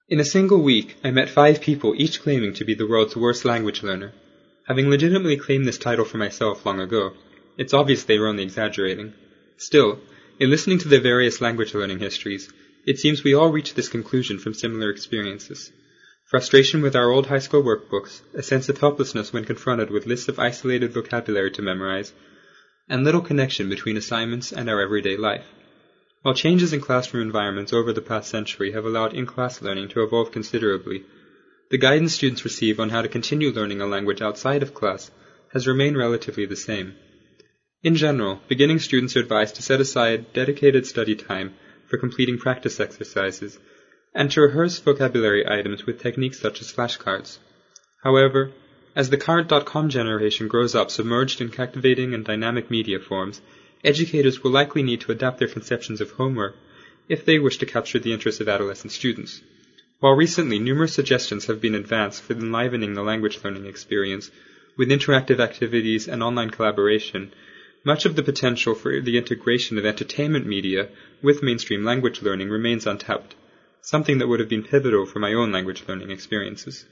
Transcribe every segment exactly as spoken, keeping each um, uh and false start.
In a single week, I met five people, each claiming to be the world's worst language learner. Having legitimately claimed this title for myself long ago, it's obvious they were only exaggerating. Still, in listening to their various language learning histories, it seems we all reach this conclusion from similar experiences. Frustration with our old high school workbooks, a sense of helplessness when confronted with lists of isolated vocabulary to memorize, and little connection between assignments and our everyday life. While changes in classroom environments over the past century have allowed in-class learning to evolve considerably, the guidance students receive on how to continue learning a language outside of class has remained relatively the same. In general, beginning students are advised to set aside dedicated study time for completing practice exercises and to rehearse vocabulary items with techniques such as flashcards. However, as the current dot-com generation grows up submerged in captivating and dynamic media forms, educators will likely need to adapt their conceptions of homework if they wish to capture the interest of adolescent students. While recently numerous suggestions have been advanced for enlivening the language learning experience with interactive activities and online collaboration, much of the potential for the integration of entertainment media with mainstream language learning remains untapped, something that would have been pivotal for my own language learning experiences.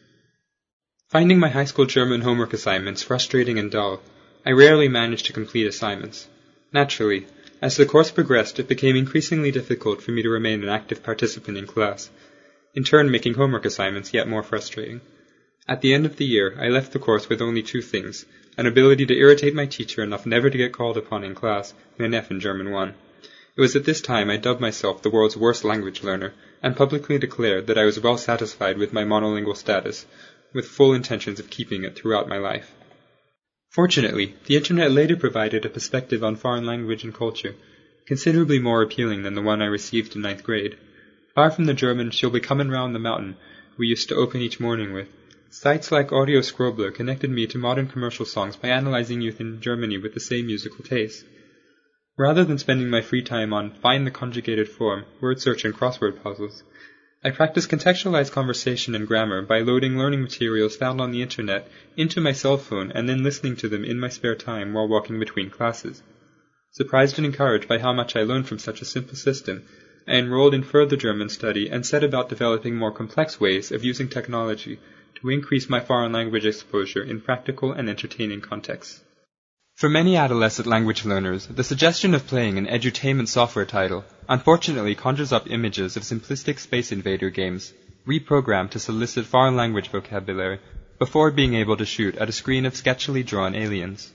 Finding my high school German homework assignments frustrating and dull, I rarely managed to complete assignments. Naturally, as the course progressed, it became increasingly difficult for me to remain an active participant in class, in turn making homework assignments yet more frustrating. At the end of the year, I left the course with only two things: an ability to irritate my teacher enough never to get called upon in class, and an F in German one. It was at this time I dubbed myself the world's worst language learner, and publicly declared that I was well satisfied with my monolingual status, with full intentions of keeping it throughout my life. Fortunately, the Internet later provided a perspective on foreign language and culture, considerably more appealing than the one I received in ninth grade. Far from the German "she'll be comin' round the mountain" we used to open each morning with, sites like Audio Scrobler connected me to modern commercial songs by analyzing youth in Germany with the same musical taste. Rather than spending my free time on find the conjugated form, word search and crossword puzzles, I practiced contextualized conversation and grammar by loading learning materials found on the Internet into my cell phone and then listening to them in my spare time while walking between classes. Surprised and encouraged by how much I learned from such a simple system, I enrolled in further German study and set about developing more complex ways of using technology to increase my foreign language exposure in practical and entertaining contexts. For many adolescent language learners, the suggestion of playing an edutainment software title unfortunately conjures up images of simplistic Space Invader games, reprogrammed to solicit foreign language vocabulary before being able to shoot at a screen of sketchily drawn aliens.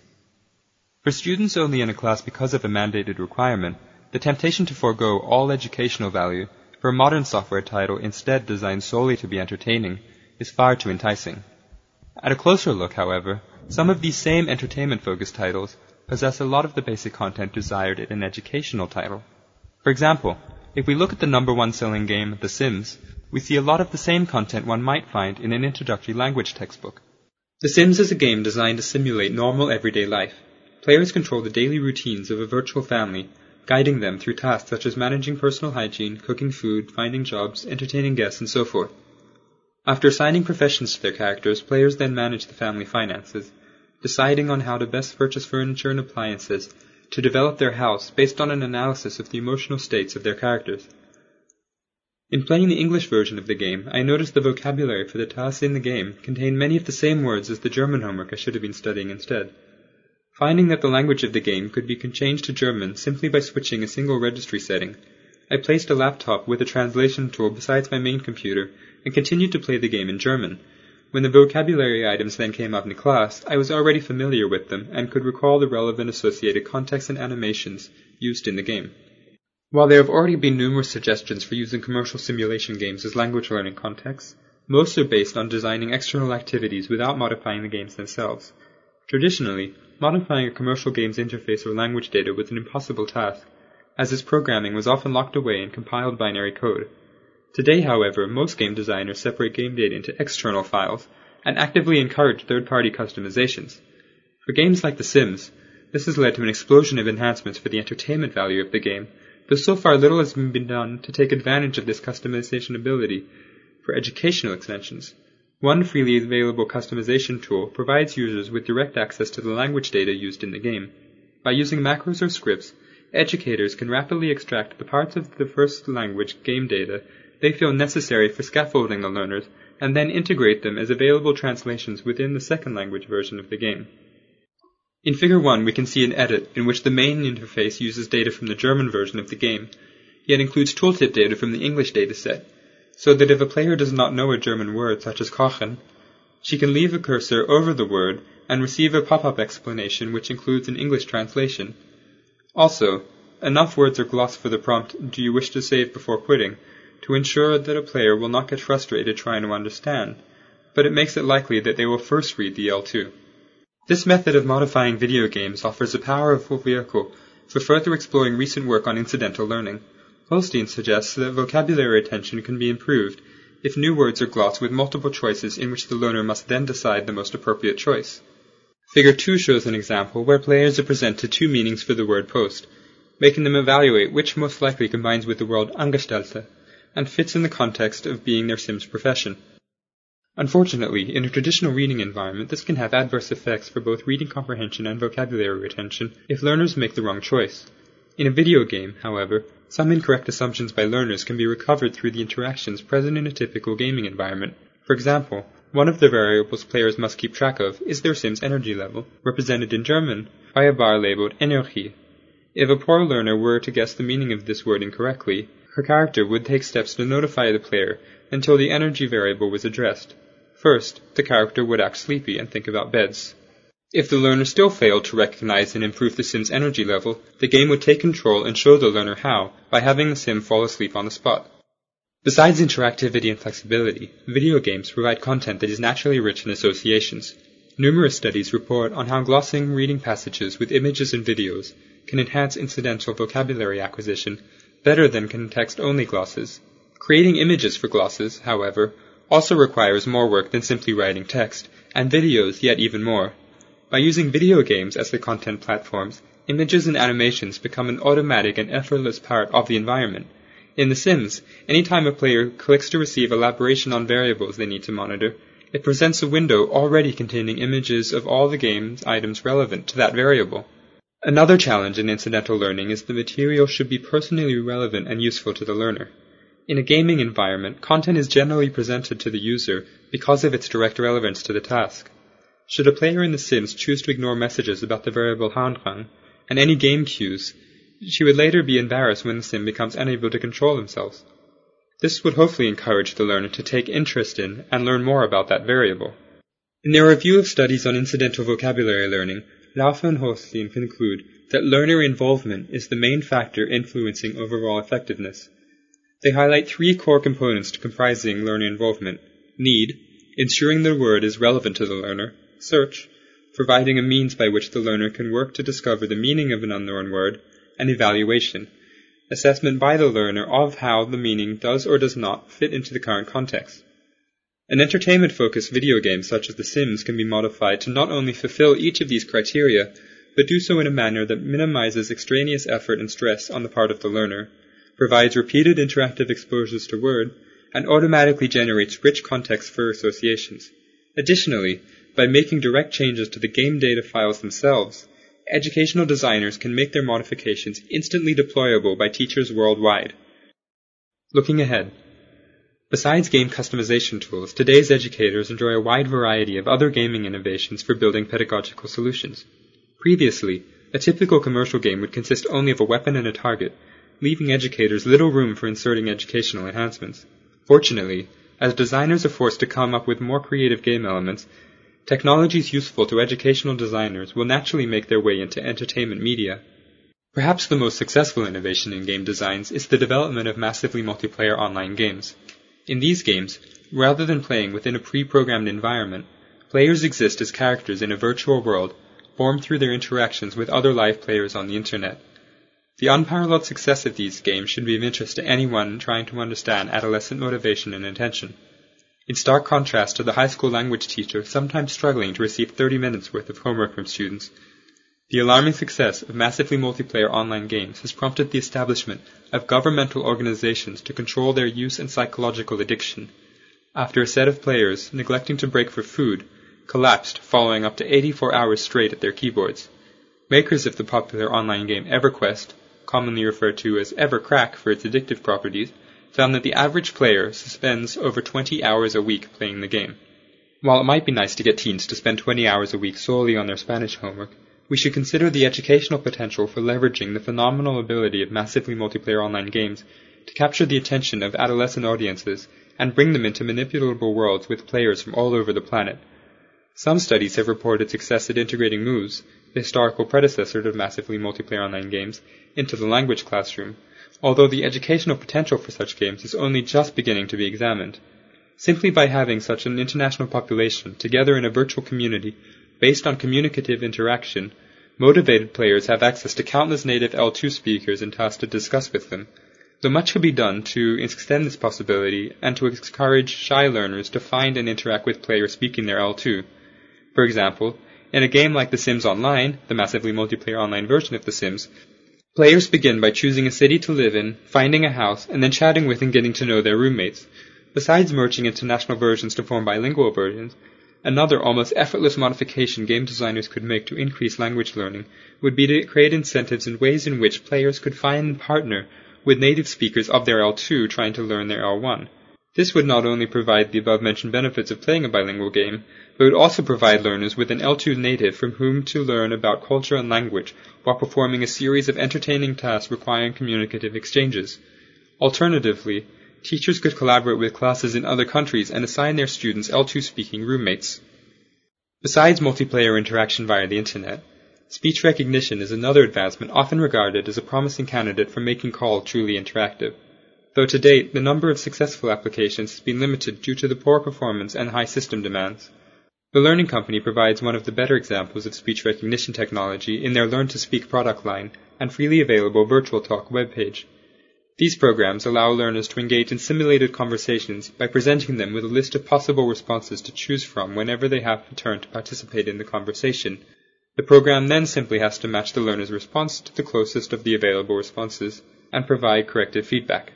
For students only in a class because of a mandated requirement, the temptation to forego all educational value for a modern software title instead designed solely to be entertaining is far too enticing. At a closer look, however, some of these same entertainment-focused titles possess a lot of the basic content desired in an educational title. For example, if we look at the number one selling game, The Sims, we see a lot of the same content one might find in an introductory language textbook. The Sims is a game designed to simulate normal everyday life. Players control the daily routines of a virtual family, guiding them through tasks such as managing personal hygiene, cooking food, finding jobs, entertaining guests, and so forth. After assigning professions to their characters, players then manage the family finances, deciding on how to best purchase furniture and appliances to develop their house based on an analysis of the emotional states of their characters. In playing the English version of the game, I noticed the vocabulary for the tasks in the game contained many of the same words as the German homework I should have been studying instead. Finding that the language of the game could be changed to German simply by switching a single registry setting, I placed a laptop with a translation tool besides my main computer and continued to play the game in German. When the vocabulary items then came up in class, I was already familiar with them and could recall the relevant associated context and animations used in the game. While there have already been numerous suggestions for using commercial simulation games as language learning contexts, most are based on designing external activities without modifying the games themselves. Traditionally, modifying a commercial game's interface or language data was an impossible task, as its programming was often locked away in compiled binary code. Today, however, most game designers separate game data into external files and actively encourage third-party customizations. For games like The Sims, this has led to an explosion of enhancements for the entertainment value of the game, though so far little has been done to take advantage of this customization ability for educational extensions. One freely available customization tool provides users with direct access to the language data used in the game. By using macros or scripts, educators can rapidly extract the parts of the first language game data they feel necessary for scaffolding the learners, and then integrate them as available translations within the second language version of the game. In Figure one we can see an edit in which the main interface uses data from the German version of the game, yet includes tooltip data from the English dataset, so that if a player does not know a German word such as kochen, she can leave a cursor over the word and receive a pop-up explanation which includes an English translation. Also, enough words are glossed for the prompt, "Do you wish to save before quitting?" to ensure that a player will not get frustrated trying to understand, but it makes it likely that they will first read the L two. This method of modifying video games offers a powerful vehicle for further exploring recent work on incidental learning. Holstein suggests that vocabulary retention can be improved if new words are glossed with multiple choices in which the learner must then decide the most appropriate choice. Figure two shows an example where players are presented two meanings for the word post, making them evaluate which most likely combines with the word Angestellte and fits in the context of being their Sims profession. Unfortunately, in a traditional reading environment, this can have adverse effects for both reading comprehension and vocabulary retention if learners make the wrong choice. In a video game, however, some incorrect assumptions by learners can be recovered through the interactions present in a typical gaming environment. For example, one of the variables players must keep track of is their Sim's energy level, represented in German by a bar labeled Energie. If a poor learner were to guess the meaning of this word incorrectly, her character would take steps to notify the player until the energy variable was addressed. First, the character would act sleepy and think about beds. If the learner still failed to recognize and improve the Sim's energy level, the game would take control and show the learner how by having the Sim fall asleep on the spot. Besides interactivity and flexibility, video games provide content that is naturally rich in associations. Numerous studies report on how glossing reading passages with images and videos can enhance incidental vocabulary acquisition better than can text-only glosses. Creating images for glosses, however, also requires more work than simply writing text, and videos yet even more. By using video games as the content platforms, images and animations become an automatic and effortless part of the environment. In The Sims, any time a player clicks to receive elaboration on variables they need to monitor, it presents a window already containing images of all the game's items relevant to that variable. Another challenge in incidental learning is the material should be personally relevant and useful to the learner. In a gaming environment, content is generally presented to the user because of its direct relevance to the task. Should a player in The Sims choose to ignore messages about the variable Handrang and any game cues, she would later be embarrassed when the Sim becomes unable to control themselves. This would hopefully encourage the learner to take interest in and learn more about that variable. In their review of studies on incidental vocabulary learning, Laufer and Holstein conclude that learner involvement is the main factor influencing overall effectiveness. They highlight three core components to comprising learner involvement: need, ensuring the word is relevant to the learner; search, providing a means by which the learner can work to discover the meaning of an unknown word; and evaluation, assessment by the learner of how the meaning does or does not fit into the current context. An entertainment-focused video game such as The Sims can be modified to not only fulfill each of these criteria, but do so in a manner that minimizes extraneous effort and stress on the part of the learner, provides repeated interactive exposures to word, and automatically generates rich context for associations. Additionally, by making direct changes to the game data files themselves, educational designers can make their modifications instantly deployable by teachers worldwide. Looking ahead. Besides game customization tools, today's educators enjoy a wide variety of other gaming innovations for building pedagogical solutions. Previously, a typical commercial game would consist only of a weapon and a target, leaving educators little room for inserting educational enhancements. Fortunately, as designers are forced to come up with more creative game elements, technologies useful to educational designers will naturally make their way into entertainment media. Perhaps the most successful innovation in game designs is the development of massively multiplayer online games. In these games, rather than playing within a pre-programmed environment, players exist as characters in a virtual world, formed through their interactions with other live players on the internet. The unparalleled success of these games should be of interest to anyone trying to understand adolescent motivation and intention. In stark contrast to the high school language teacher sometimes struggling to receive thirty minutes worth of homework from students, the alarming success of massively multiplayer online games has prompted the establishment of governmental organizations to control their use and psychological addiction, after a set of players, neglecting to break for food, collapsed following up to eighty-four hours straight at their keyboards. Makers of the popular online game EverQuest, commonly referred to as EverCrack for its addictive properties, found that the average player spends over twenty hours a week playing the game. While it might be nice to get teens to spend twenty hours a week solely on their Spanish homework, we should consider the educational potential for leveraging the phenomenal ability of massively multiplayer online games to capture the attention of adolescent audiences and bring them into manipulable worlds with players from all over the planet. Some studies have reported success at integrating Moves, the historical predecessor to massively multiplayer online games, into the language classroom, although the educational potential for such games is only just beginning to be examined. Simply by having such an international population together in a virtual community based on communicative interaction, motivated players have access to countless native L two speakers and tasks to discuss with them. Though much could be done to extend this possibility and to encourage shy learners to find and interact with players speaking their L two. For example, in a game like The Sims Online, the massively multiplayer online version of The Sims, players begin by choosing a city to live in, finding a house, and then chatting with and getting to know their roommates. Besides merging international versions to form bilingual versions, another almost effortless modification game designers could make to increase language learning would be to create incentives and ways in which players could find and partner with native speakers of their L two trying to learn their L one. This would not only provide the above-mentioned benefits of playing a bilingual game, but would also provide learners with an L two native from whom to learn about culture and language while performing a series of entertaining tasks requiring communicative exchanges. Alternatively, teachers could collaborate with classes in other countries and assign their students L two speaking roommates. Besides multiplayer interaction via the internet, speech recognition is another advancement often regarded as a promising candidate for making call truly interactive. Though to date, the number of successful applications has been limited due to the poor performance and high system demands. The Learning Company provides one of the better examples of speech recognition technology in their Learn to Speak product line and freely available Virtual Talk webpage. These programs allow learners to engage in simulated conversations by presenting them with a list of possible responses to choose from whenever they have a turn to participate in the conversation. The program then simply has to match the learner's response to the closest of the available responses and provide corrective feedback.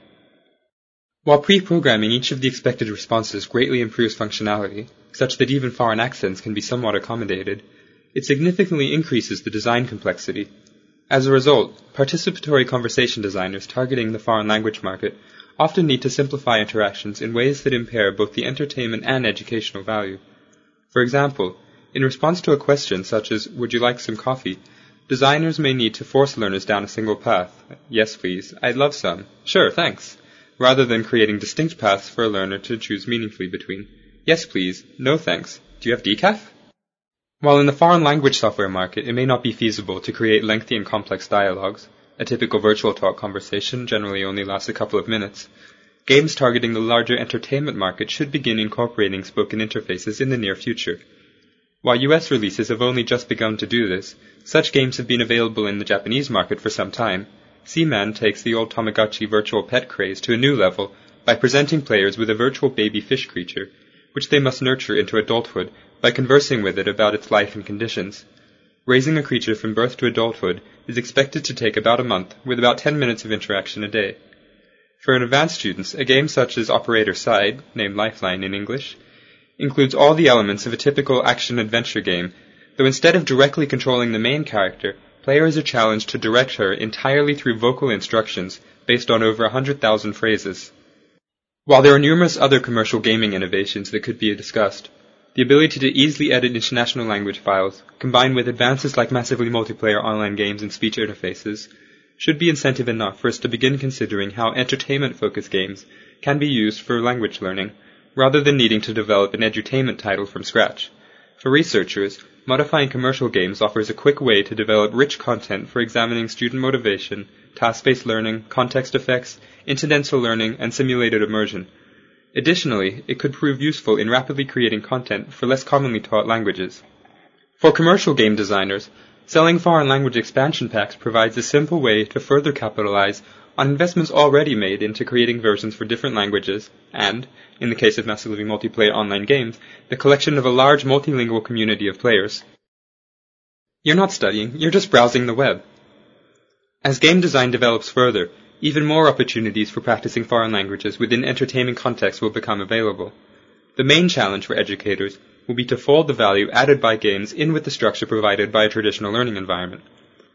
While pre-programming each of the expected responses greatly improves functionality, such that even foreign accents can be somewhat accommodated, it significantly increases the design complexity. As a result, participatory conversation designers targeting the foreign language market often need to simplify interactions in ways that impair both the entertainment and educational value. For example, in response to a question such as, "Would you like some coffee?" designers may need to force learners down a single path. "Yes, please. I'd love some." "Sure, thanks." Rather than creating distinct paths for a learner to choose meaningfully between. "Yes, please." "No, thanks." "Do you have decaf?" While in the foreign language software market it may not be feasible to create lengthy and complex dialogues, a typical virtual talk conversation generally only lasts a couple of minutes, games targeting the larger entertainment market should begin incorporating spoken interfaces in the near future. While U S releases have only just begun to do this, such games have been available in the Japanese market for some time. Seaman takes the old Tamagotchi virtual pet craze to a new level by presenting players with a virtual baby fish creature, which they must nurture into adulthood by conversing with it about its life and conditions. Raising a creature from birth to adulthood is expected to take about a month, with about ten minutes of interaction a day. For advanced students, a game such as Operator Side, named Lifeline in English, includes all the elements of a typical action-adventure game, though instead of directly controlling the main character, players are challenged to direct her entirely through vocal instructions based on over one hundred thousand phrases. While there are numerous other commercial gaming innovations that could be discussed, the ability to easily edit international language files, combined with advances like massively multiplayer online games and speech interfaces, should be incentive enough for us to begin considering how entertainment-focused games can be used for language learning, rather than needing to develop an edutainment title from scratch. For researchers, modifying commercial games offers a quick way to develop rich content for examining student motivation, task-based learning, context effects, incidental learning, and simulated immersion. Additionally, it could prove useful in rapidly creating content for less commonly taught languages. For commercial game designers, selling foreign language expansion packs provides a simple way to further capitalize on investments already made into creating versions for different languages and, in the case of massively multiplayer online games, the collection of a large multilingual community of players. You're not studying, you're just browsing the web. As game design develops further, even more opportunities for practicing foreign languages within entertainment contexts will become available. The main challenge for educators will be to fold the value added by games in with the structure provided by a traditional learning environment.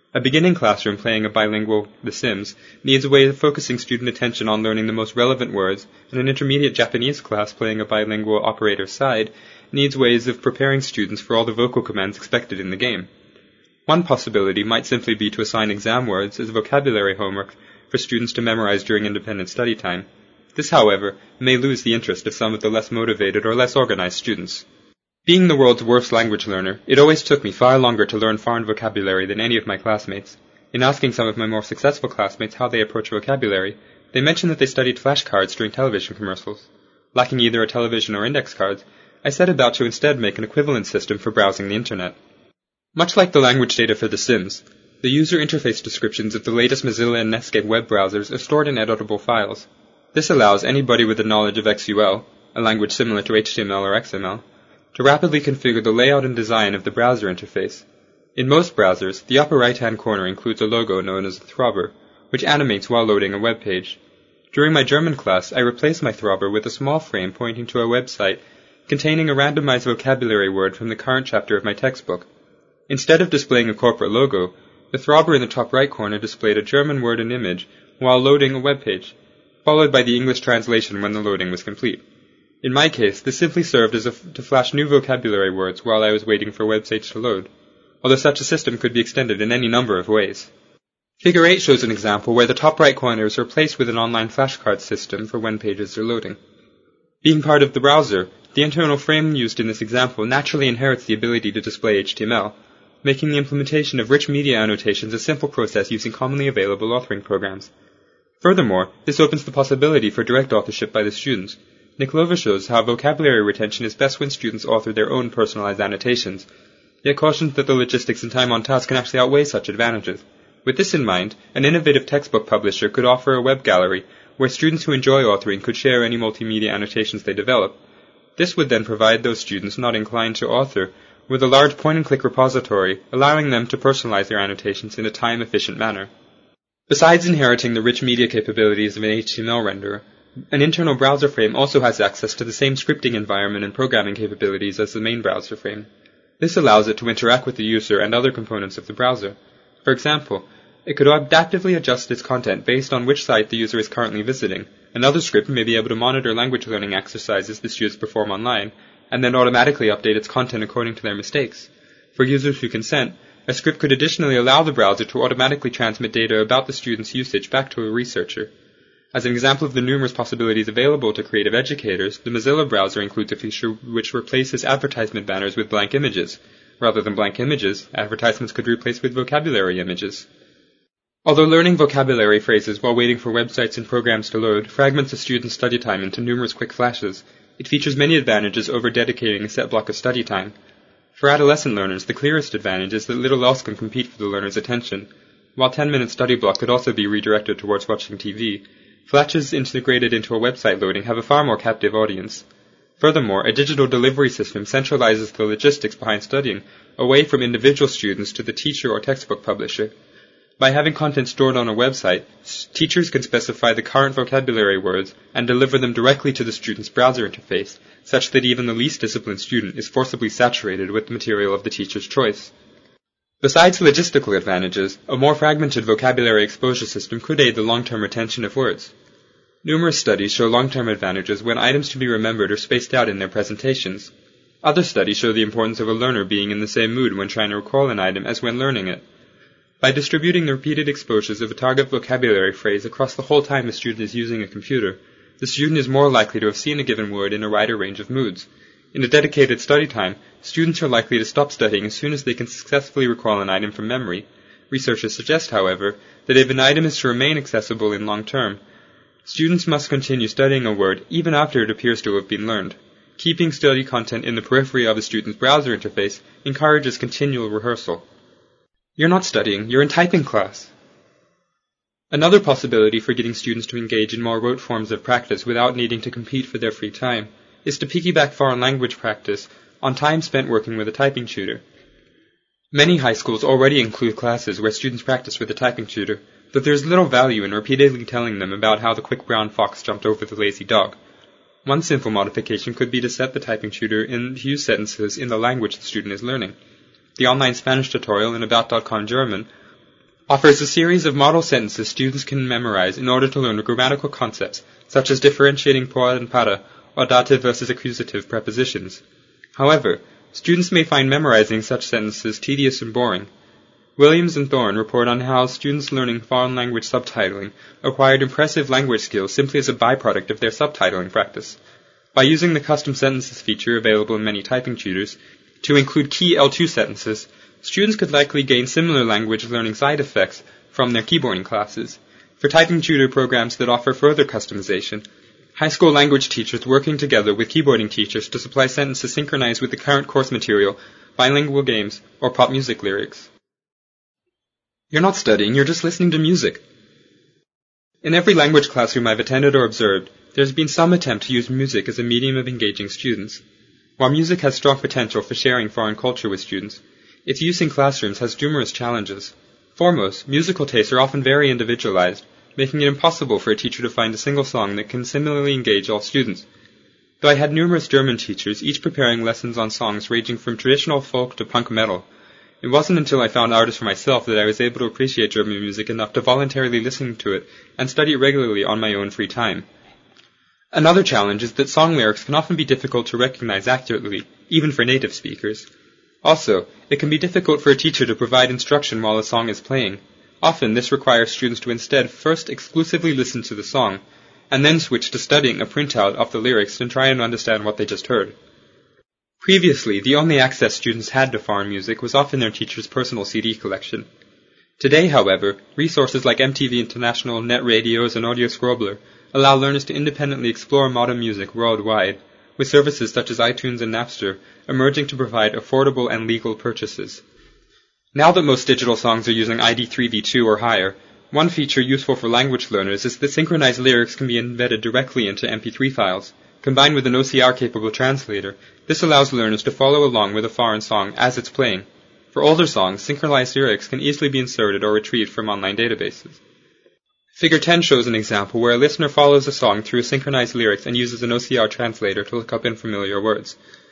A beginning classroom playing a bilingual The Sims needs a way of focusing student attention on learning the most relevant words, and an intermediate Japanese class playing a bilingual Operator Side needs ways of preparing students for all the vocal commands expected in the game. One possibility might simply be to assign exam words as vocabulary homework for students to memorize during independent study time. This, however, may lose the interest of some of the less motivated or less organized students. Being the world's worst language learner, it always took me far longer to learn foreign vocabulary than any of my classmates. In asking some of my more successful classmates how they approach vocabulary, they mentioned that they studied flashcards during television commercials. Lacking either a television or index cards, I set about to instead make an equivalent system for browsing the internet. Much like the language data for The Sims, the user interface descriptions of the latest Mozilla and Netscape web browsers are stored in editable files. This allows anybody with a knowledge of X U L, a language similar to H T M L or X M L, to rapidly configure the layout and design of the browser interface. In most browsers, the upper right-hand corner includes a logo known as a throbber, which animates while loading a web page. During my German class, I replaced my throbber with a small frame pointing to a website containing a randomized vocabulary word from the current chapter of my textbook. Instead of displaying a corporate logo, the throbber in the top right corner displayed a German word and image while loading a web page, followed by the English translation when the loading was complete. In my case, this simply served as a f- to flash new vocabulary words while I was waiting for websites to load, although such a system could be extended in any number of ways. Figure eight shows an example where the top right corner is replaced with an online flashcard system for when pages are loading. Being part of the browser, the internal frame used in this example naturally inherits the ability to display H T M L, making the implementation of rich media annotations a simple process using commonly available authoring programs. Furthermore, this opens the possibility for direct authorship by the students. Nikolova shows how vocabulary retention is best when students author their own personalized annotations, yet cautions that the logistics and time on task can actually outweigh such advantages. With this in mind, an innovative textbook publisher could offer a web gallery where students who enjoy authoring could share any multimedia annotations they develop. This would then provide those students not inclined to author with a large point-and-click repository, allowing them to personalize their annotations in a time-efficient manner. Besides inheriting the rich media capabilities of an H T M L renderer, an internal browser frame also has access to the same scripting environment and programming capabilities as the main browser frame. This allows it to interact with the user and other components of the browser. For example, it could adaptively adjust its content based on which site the user is currently visiting. Another script may be able to monitor language learning exercises the students perform online, and then automatically update its content according to their mistakes. For users who consent, a script could additionally allow the browser to automatically transmit data about the student's usage back to a researcher. As an example of the numerous possibilities available to creative educators, the Mozilla browser includes a feature which replaces advertisement banners with blank images. Rather than blank images, advertisements could be replaced with vocabulary images. Although learning vocabulary phrases while waiting for websites and programs to load fragments a student's study time into numerous quick flashes, it features many advantages over dedicating a set block of study time. For adolescent learners, the clearest advantage is that little else can compete for the learner's attention. While ten-minute study block could also be redirected towards watching T V, flashes integrated into a website loading have a far more captive audience. Furthermore, a digital delivery system centralizes the logistics behind studying away from individual students to the teacher or textbook publisher. By having content stored on a website, teachers can specify the current vocabulary words and deliver them directly to the student's browser interface, such that even the least disciplined student is forcibly saturated with the material of the teacher's choice. Besides logistical advantages, a more fragmented vocabulary exposure system could aid the long-term retention of words. Numerous studies show long-term advantages when items to be remembered are spaced out in their presentations. Other studies show the importance of a learner being in the same mood when trying to recall an item as when learning it. By distributing the repeated exposures of a target vocabulary phrase across the whole time a student is using a computer, the student is more likely to have seen a given word in a wider range of moods. In a dedicated study time, students are likely to stop studying as soon as they can successfully recall an item from memory. Researchers suggest, however, that if an item is to remain accessible in long term, students must continue studying a word even after it appears to have been learned. Keeping study content in the periphery of a student's browser interface encourages continual rehearsal. You're not studying, you're in typing class. Another possibility for getting students to engage in more rote forms of practice without needing to compete for their free time is to piggyback foreign language practice on time spent working with a typing tutor. Many high schools already include classes where students practice with a typing tutor, but there is little value in repeatedly telling them about how the quick brown fox jumped over the lazy dog. One simple modification could be to set the typing tutor in to use sentences in the language the student is learning. The online Spanish tutorial in About dot com German offers a series of model sentences students can memorize in order to learn grammatical concepts such as differentiating por and para, or dative versus accusative prepositions. However, students may find memorizing such sentences tedious and boring. Williams and Thorne report on how students learning foreign language subtitling acquired impressive language skills simply as a byproduct of their subtitling practice. By using the custom sentences feature available in many typing tutors to include key L two sentences, students could likely gain similar language learning side effects from their keyboarding classes. For typing tutor programs that offer further customization, high school language teachers working together with keyboarding teachers to supply sentences synchronized with the current course material, bilingual games, or pop music lyrics. You're not studying, you're just listening to music. In every language classroom I've attended or observed, there's been some attempt to use music as a medium of engaging students. While music has strong potential for sharing foreign culture with students, its use in classrooms has numerous challenges. Foremost, musical tastes are often very individualized, making it impossible for a teacher to find a single song that can similarly engage all students. Though I had numerous German teachers, each preparing lessons on songs ranging from traditional folk to punk metal, it wasn't until I found artists for myself that I was able to appreciate German music enough to voluntarily listen to it and study it regularly on my own free time. Another challenge is that song lyrics can often be difficult to recognize accurately, even for native speakers. Also, it can be difficult for a teacher to provide instruction while a song is playing. Often, this requires students to instead first exclusively listen to the song, and then switch to studying a printout of the lyrics and try and understand what they just heard. Previously, the only access students had to foreign music was often their teacher's personal C D collection. Today, however, resources like M T V International, Net Radios, and Audio Scrobbler allow learners to independently explore modern music worldwide, with services such as iTunes and Napster emerging to provide affordable and legal purchases. Now that most digital songs are using I D three v two or higher, one feature useful for language learners is that synchronized lyrics can be embedded directly into M P three files. Combined with an O C R-capable translator, this allows learners to follow along with a foreign song as it's playing. For older songs, synchronized lyrics can easily be inserted or retrieved from online databases. Figure ten shows an example where a listener follows a song through synchronized lyrics and uses an O C R translator to look up unfamiliar words.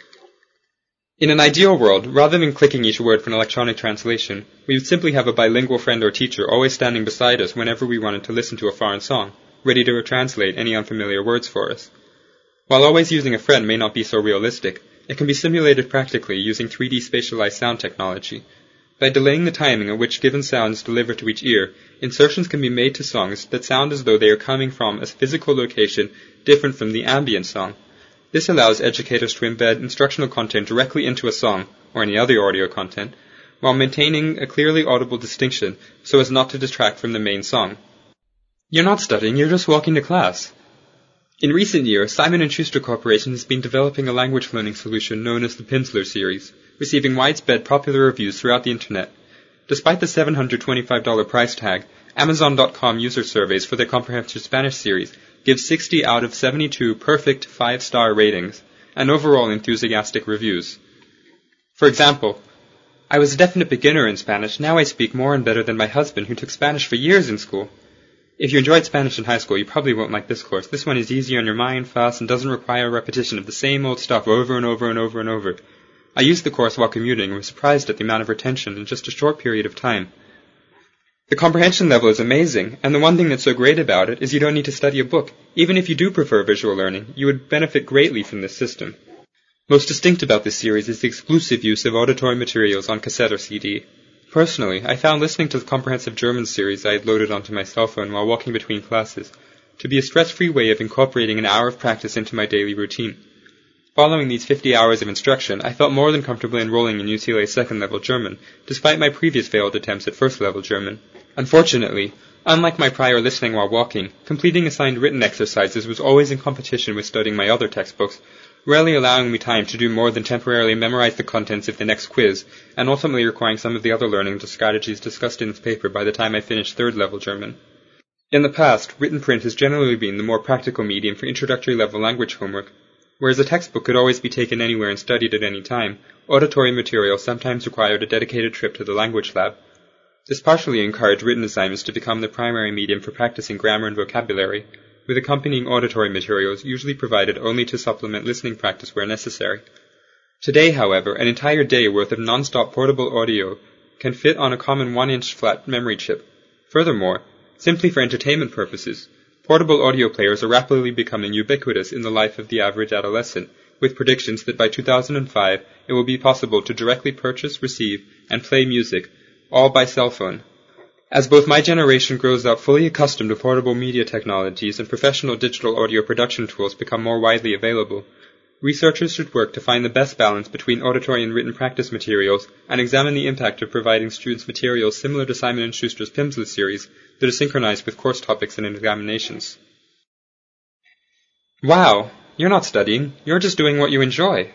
In an ideal world, rather than clicking each word for an electronic translation, we would simply have a bilingual friend or teacher always standing beside us whenever we wanted to listen to a foreign song, ready to translate any unfamiliar words for us. While always using a friend may not be so realistic, it can be simulated practically using three D spatialized sound technology. By delaying the timing at which given sound is delivered to each ear, insertions can be made to songs that sound as though they are coming from a physical location different from the ambient song. This allows educators to embed instructional content directly into a song, or any other audio content, while maintaining a clearly audible distinction so as not to detract from the main song. You're not studying, you're just walking to class. In recent years, Simon and Schuster Corporation has been developing a language learning solution known as the Pimsleur series, receiving widespread popular reviews throughout the internet. Despite the seven hundred twenty-five dollars price tag, Amazon dot com user surveys for their comprehensive Spanish series give sixty out of seventy-two perfect five-star ratings and overall enthusiastic reviews. For example, I was a definite beginner in Spanish, now I speak more and better than my husband who took Spanish for years in school. If you enjoyed Spanish in high school, you probably won't like this course. This one is easy on your mind, fast, and doesn't require repetition of the same old stuff over and over and over and over. I used the course while commuting and was surprised at the amount of retention in just a short period of time. The comprehension level is amazing, and the one thing that's so great about it is you don't need to study a book. Even if you do prefer visual learning, you would benefit greatly from this system. Most distinct about this series is the exclusive use of auditory materials on cassette or C D. Personally, I found listening to the comprehensive German series I had loaded onto my cell phone while walking between classes to be a stress-free way of incorporating an hour of practice into my daily routine. Following these fifty hours of instruction, I felt more than comfortable enrolling in U C L A second-level German, despite my previous failed attempts at first-level German. Unfortunately, unlike my prior listening while walking, completing assigned written exercises was always in competition with studying my other textbooks, rarely allowing me time to do more than temporarily memorize the contents of the next quiz, and ultimately requiring some of the other learning strategies discussed in this paper by the time I finished third-level German. In the past, written print has generally been the more practical medium for introductory-level language homework. Whereas a textbook could always be taken anywhere and studied at any time, auditory material sometimes required a dedicated trip to the language lab. This partially encouraged written assignments to become the primary medium for practicing grammar and vocabulary, with accompanying auditory materials usually provided only to supplement listening practice where necessary. Today, however, an entire day worth of non-stop portable audio can fit on a common one-inch flat memory chip. Furthermore, simply for entertainment purposes, portable audio players are rapidly becoming ubiquitous in the life of the average adolescent, with predictions that by two thousand five it will be possible to directly purchase, receive, and play music, all by cell phone. As both my generation grows up fully accustomed to portable media technologies and professional digital audio production tools become more widely available, researchers should work to find the best balance between auditory and written practice materials and examine the impact of providing students materials similar to Simon and Schuster's Pimsleur series that are synchronized with course topics and examinations. Wow! You're not studying, you're just doing what you enjoy.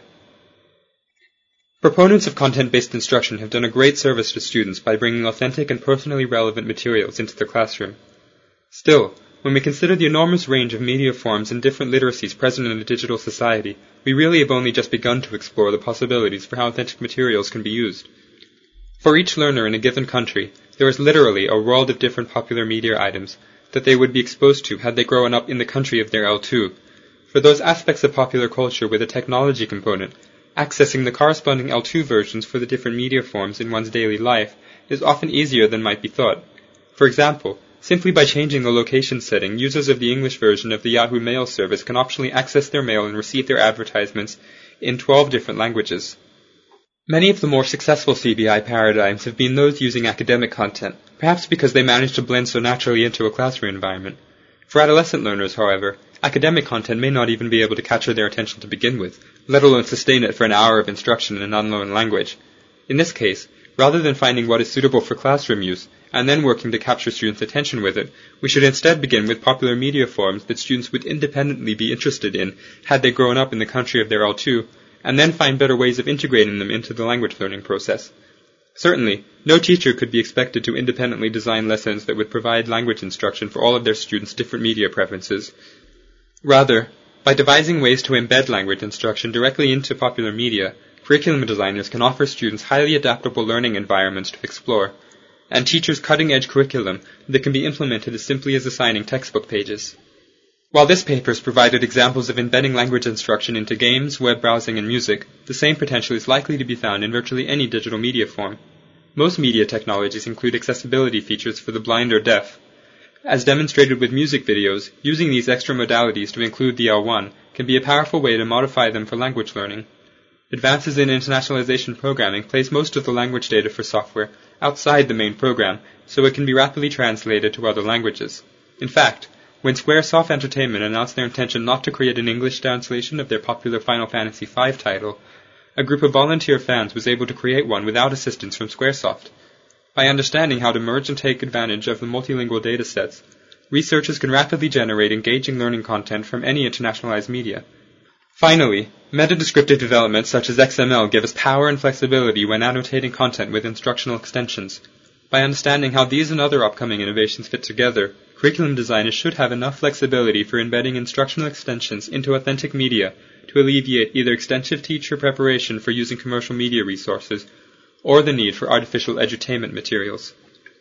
Proponents of content-based instruction have done a great service to students by bringing authentic and personally relevant materials into their classroom. Still, when we consider the enormous range of media forms and different literacies present in a digital society, we really have only just begun to explore the possibilities for how authentic materials can be used. For each learner in a given country, there is literally a world of different popular media items that they would be exposed to had they grown up in the country of their L two. For those aspects of popular culture with a technology component, accessing the corresponding L two versions for the different media forms in one's daily life is often easier than might be thought. For example, simply by changing the location setting, users of the English version of the Yahoo Mail service can optionally access their mail and receive their advertisements in twelve different languages. Many of the more successful C B I paradigms have been those using academic content, perhaps because they manage to blend so naturally into a classroom environment. For adolescent learners, however, academic content may not even be able to capture their attention to begin with, let alone sustain it for an hour of instruction in an unknown language. In this case, rather than finding what is suitable for classroom use, and then working to capture students' attention with it, we should instead begin with popular media forms that students would independently be interested in had they grown up in the country of their L two, and then find better ways of integrating them into the language learning process. Certainly, no teacher could be expected to independently design lessons that would provide language instruction for all of their students' different media preferences. Rather, by devising ways to embed language instruction directly into popular media, curriculum designers can offer students highly adaptable learning environments to explore, and teachers cutting-edge curriculum that can be implemented as simply as assigning textbook pages. While this paper has provided examples of embedding language instruction into games, web browsing, and music, the same potential is likely to be found in virtually any digital media form. Most media technologies include accessibility features for the blind or deaf. As demonstrated with music videos, using these extra modalities to include the L one can be a powerful way to modify them for language learning. Advances in internationalization programming place most of the language data for software outside the main program, so it can be rapidly translated to other languages. In fact, when Squaresoft Entertainment announced their intention not to create an English translation of their popular Final Fantasy five title, a group of volunteer fans was able to create one without assistance from Squaresoft. By understanding how to merge and take advantage of the multilingual datasets, researchers can rapidly generate engaging learning content from any internationalized media. Finally, meta-descriptive developments such as X M L give us power and flexibility when annotating content with instructional extensions. By understanding how these and other upcoming innovations fit together, curriculum designers should have enough flexibility for embedding instructional extensions into authentic media to alleviate either extensive teacher preparation for using commercial media resources or the need for artificial edutainment materials.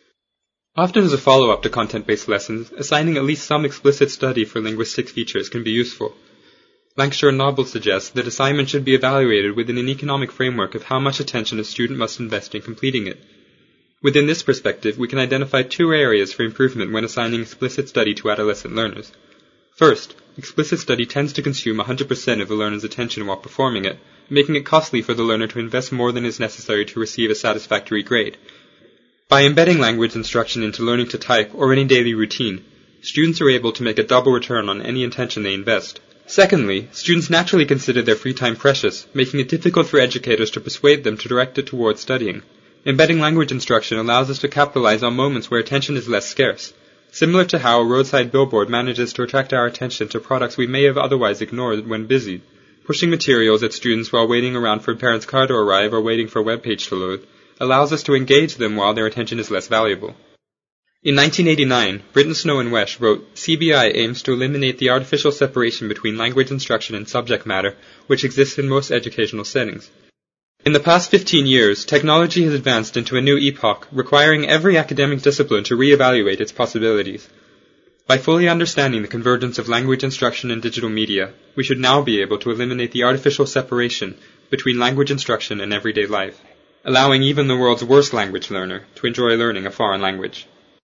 Often as a follow-up to content-based lessons, assigning at least some explicit study for linguistic features can be useful. Lancashire and Noble suggests that assignment should be evaluated within an economic framework of how much attention a student must invest in completing it. Within this perspective, we can identify two areas for improvement when assigning explicit study to adolescent learners. First, explicit study tends to consume one hundred percent of the learner's attention while performing it, making it costly for the learner to invest more than is necessary to receive a satisfactory grade. By embedding language instruction into learning to type or any daily routine, students are able to make a double return on any attention they invest. Secondly, students naturally consider their free time precious, making it difficult for educators to persuade them to direct it towards studying. Embedding language instruction allows us to capitalize on moments where attention is less scarce, similar to how a roadside billboard manages to attract our attention to products we may have otherwise ignored when busy. Pushing materials at students while waiting around for a parent's car to arrive or waiting for a web page to load allows us to engage them while their attention is less valuable. In nineteen eighty-nine, Britton Snow and Wesch wrote, C B I aims to eliminate the artificial separation between language instruction and subject matter which exists in most educational settings. In the past fifteen years, technology has advanced into a new epoch, requiring every academic discipline to reevaluate its possibilities. By fully understanding the convergence of language instruction and digital media, we should now be able to eliminate the artificial separation between language instruction and everyday life. allowing even the world's worst language learner to enjoy learning a foreign language.